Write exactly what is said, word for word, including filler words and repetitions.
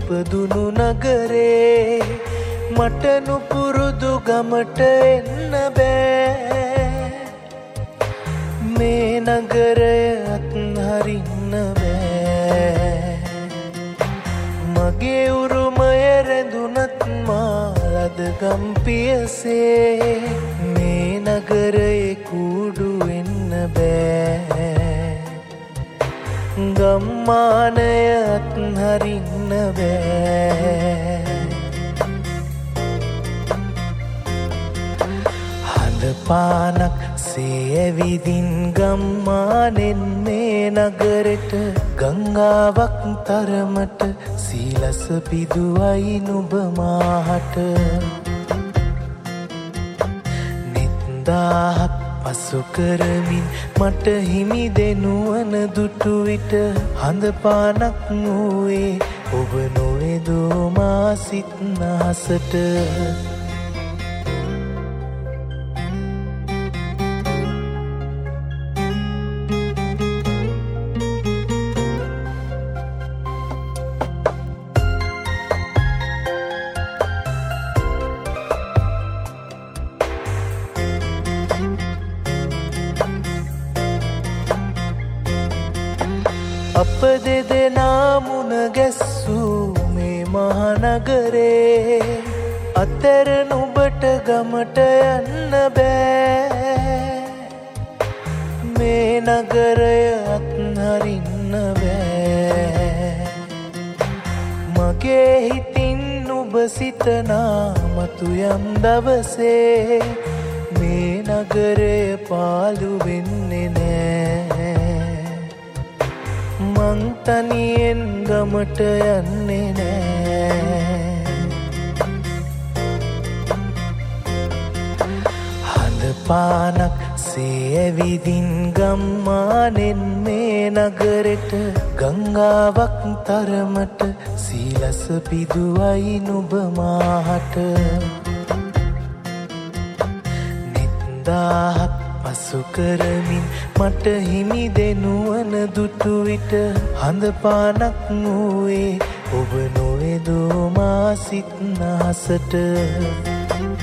ඉපදුණු නගරේ මට නුපුරුදු ගමට එන්න බෑ මේ නගරය අත්හරින්න බෑ මගේ උරුමය රැඳුනත් මාලද ගම්පියසේ මේ නගරයේ කුඩු වෙන්න බෑ ගම්මානය අත්හරින්න බෑ හඳපානක් සේ ඇවිදින් ගම්මානෙන් මේ නගරෙට ගංගාවක් තරමට සීලස පිදුවයි නුඹ මාහට නිත්දාහක් පසු කරමින් මට හිමි දෙනුවන දුටු විට හඳපානක් වූයේ ඔබ නොවේදෝ මා සිත් නහසට අප දෙදෙනා මුණ ගැස්සූ මේ මහනගරේ අතර නුඹට ගමට යන්න බෑ මේ නගරය අත්හරින්න බෑ මගේ හිතින් නුඹ සිතනා මතු යම් දවසේ මේ නගරය පාළු වෙන්නේ නෑ මං තනියෙන් ගමට යන්නේ නෑ හඳපානක් සේ ඇවිදින් ගම්මානෙන් මේ නගරෙට ගංගාවක් තරමට සීලස පිදුවයි නුඹ මාහට නිත්දාහක් පසු කරමින් මට හිමි දෙනුවන දුටු විට හඳපානක් වූයේ ඔබ නොවේදෝ මා සිත් නහසට